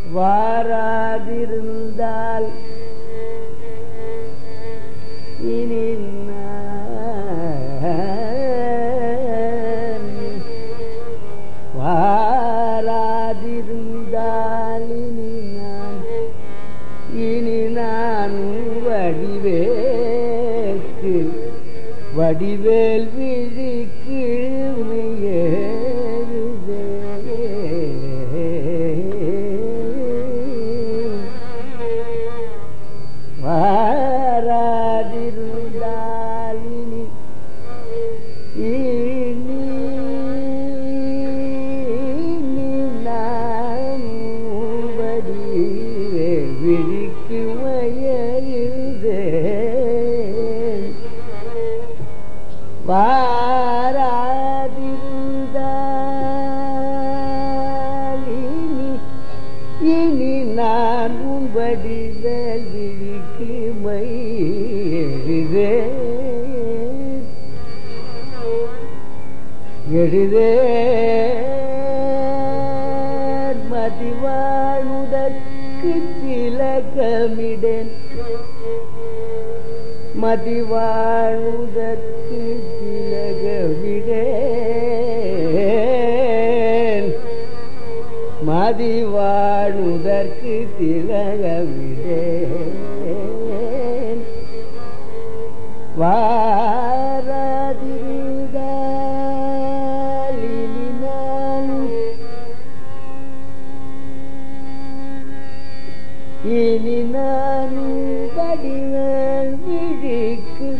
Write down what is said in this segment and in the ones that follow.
வாராதிருந்தால் இனி வாராதிருந்தால் இனி நான் வடிவேற்கு வடிவேல் விழிக்கு வாராதிருந்தால் இனி நான் வடிவேல் விழிக்கு மயழுதேன் வாராதிருந்தால் இனி நான் வடிவேல் விழிக்கு எழுதேன் மதிவாழ்வதற்கு திலகமிடேன் மதிவாழ்வதற்கு திலகமிடேன் மதிவாழ்வதற்கு திலகமிடேன் வாராதிருந்தால் இனி நான் வடிவேல் விழிக்கு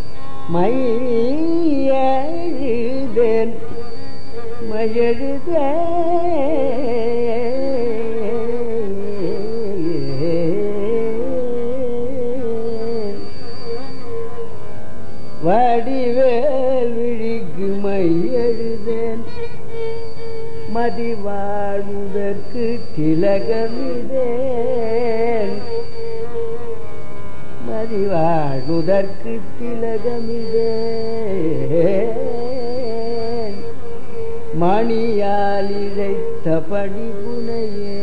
மயழுதேன் வடிவேல் விழிக்கு மையழுதேன் மதிவாழ்வதற்கு திலகமிடேன் மதிவாழ்வதற்கு திலகமிடேன் மணியால் இழைத்த பணிபுனையே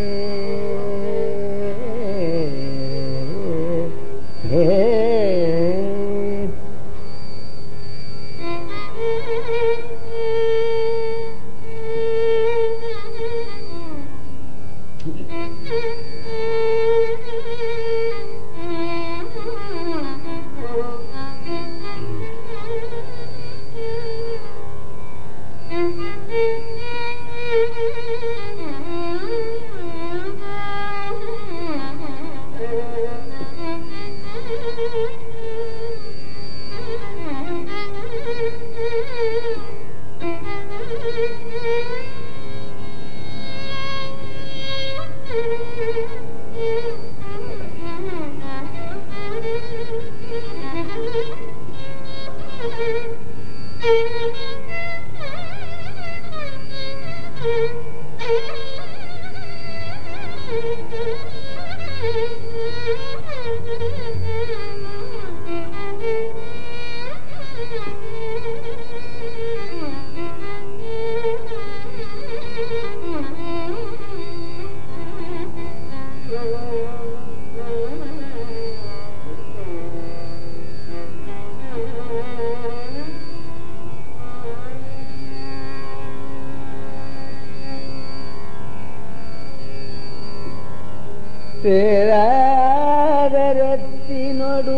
பேராதரத்தினொடு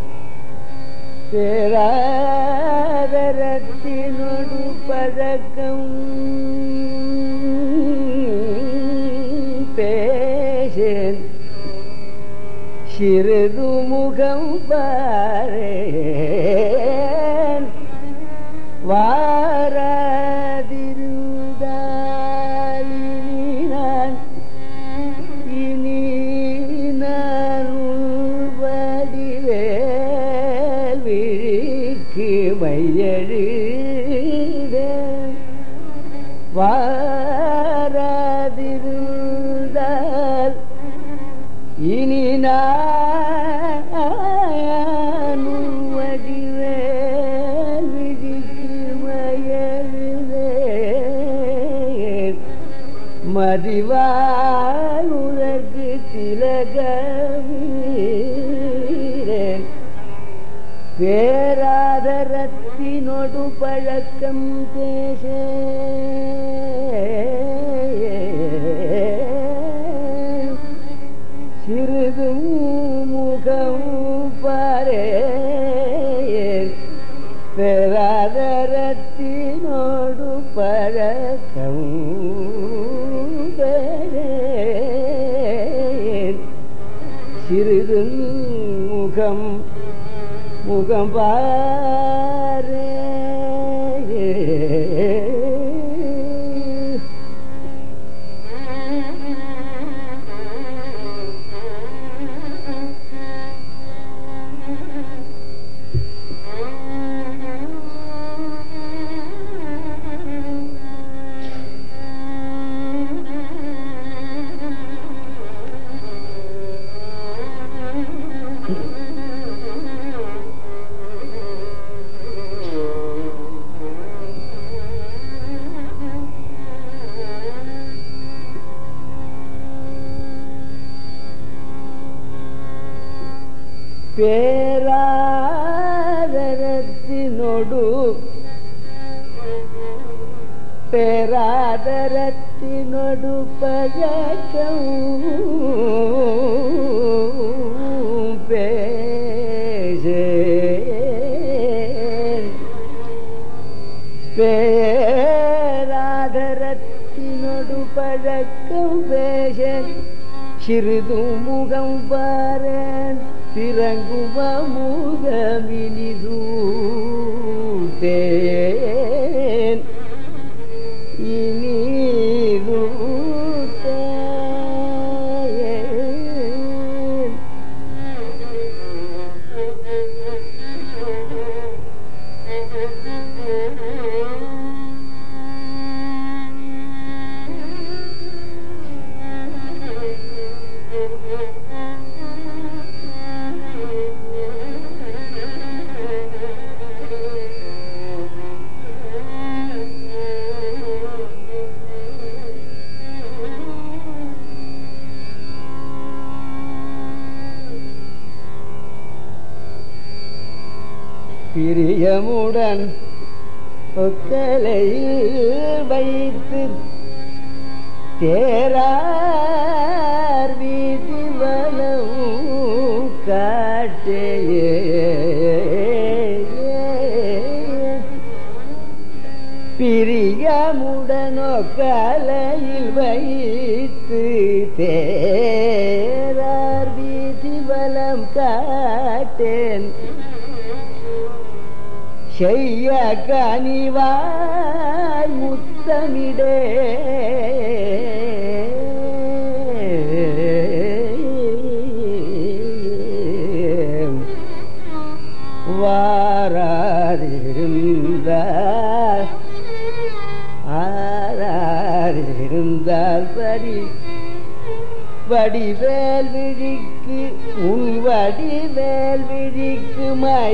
பழக்கம் பேசேன் சிறிது முகம் பாரேன் வாராதிருந்தால் இனி நான் வடிவேல் விழிக்கு மையழுதேன் வாராதிருந்தால் இனி நான் வடிவேல் விழிக்கு மயழுதேன் மதிவாய் முதற்கு திலகமீரேன் பேராதரத்தினொடு பழக்கம் பேச சிறிதும் முகம் பாரே பேராதரத்தினோடு பழக்கம் சிறிதும் முகம் முகம் பாரே பேராதரத்தினொடு பேராதரத்தினொடு பழக்கம் பேசேன் பேராதரத்தினொடு பழக்கம் பேசேன் சிறிதும் முகம் பாரேன் திரங்கும முகமினிதூட்டேன் இனிதூட்டேன் பிரியமுடன் ஒக்கலையில் வைத்து தேரார் வீதி வலவும் காட்டேயே பிரியமுடன் ஒக்கலையில் வைத்து தேரார் வீதி வலம் காட்டேன் செய்ய கனிவாய் முத்தமிடே வாராதிருந்தால் ஆராதிருந்தால் வடிவேல் விழிக்கு உன் வடிவேல் விழிக்கு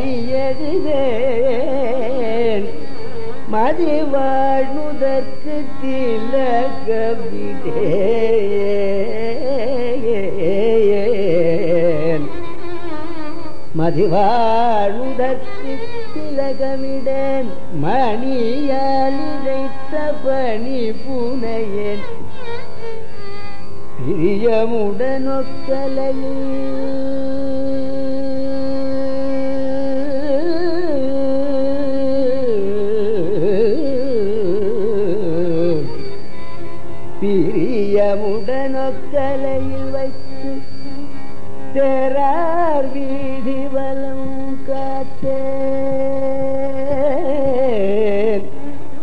மையதுதேன் மதிவாழ்நுதற்கு திலகமிடேன் மதிவாழ்நுதற்கு திலகமிடேன் மணியால் இழைத்த பணி புனையேன் பிரியமுடனொக்கலையில் வைத்து தேரார் வீதி வலம் காட்டேன்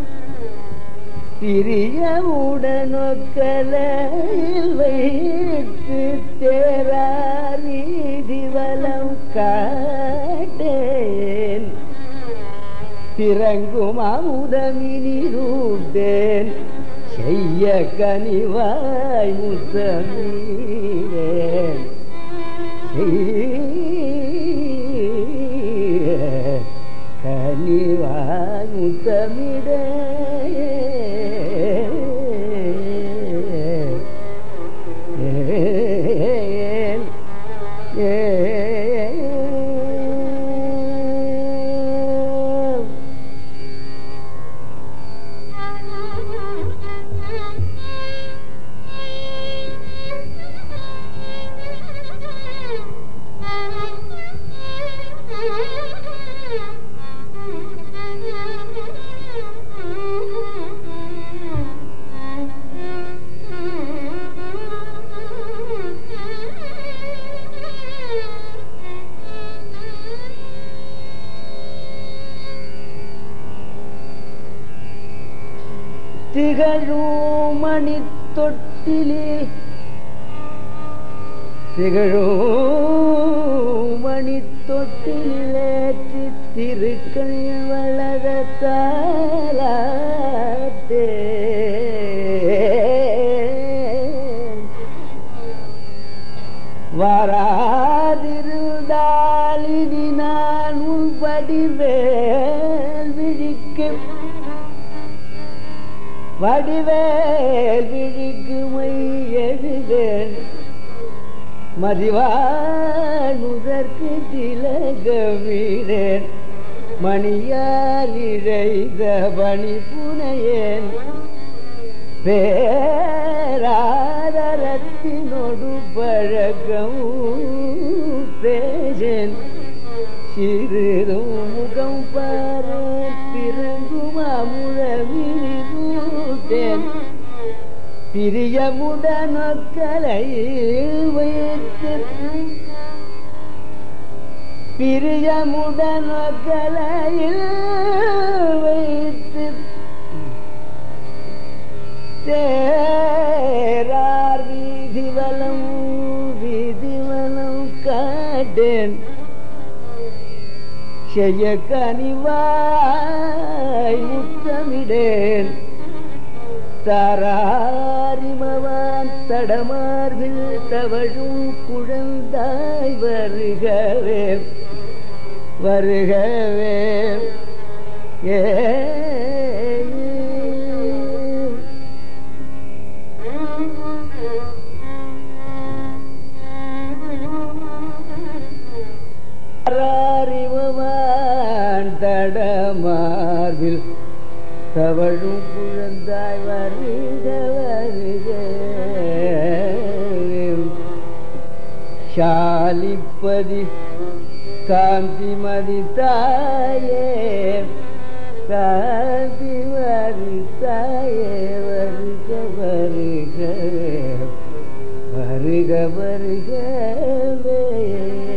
பிரியமுடனொக்கலையில் வைத்து தேரார் வீதி வலம் காட்டேன் திரங்கும் அமுதமினிருட்டேன் செய்ய கனிவாய் முத்தமிடேன் கனிவாய் முத்தமிடேன் திகழும் மணி தொட்டிலே திகழும் மணி தொட்டிலேற்றி திருக்கண் வளரத்தாலாத்தே வாராதிருந்தால் இனி நான் உன் வடிவேல் விழிக்கு மையெழுதேன் மதிவானுதற்கு திலகவிடேன் மணியால் இழைத பணி புனையேன் பேராதரத்தினொடு பழகவும் பேசேன் சிறிதும் முகம் பாரு பிறங்கும் அமுழவிரிதூட்டேன் பிரியமுடனொக்கலையில் வைத்து தேரார் வீதிவலம் காட்டேன் செய்ய கனிவாய் முத்தமிடேன் தாராரிமவான் தடமார்பில் தவழும் குழந்தாய் வருகவே வருகவே ஏ தடமார்பில் தவழும் குழந்தாய் வருக வருக ஷாலிப்பதி காந்திமதி தாயே காந்திமதி தாயே வருக வருக வருக வருகவே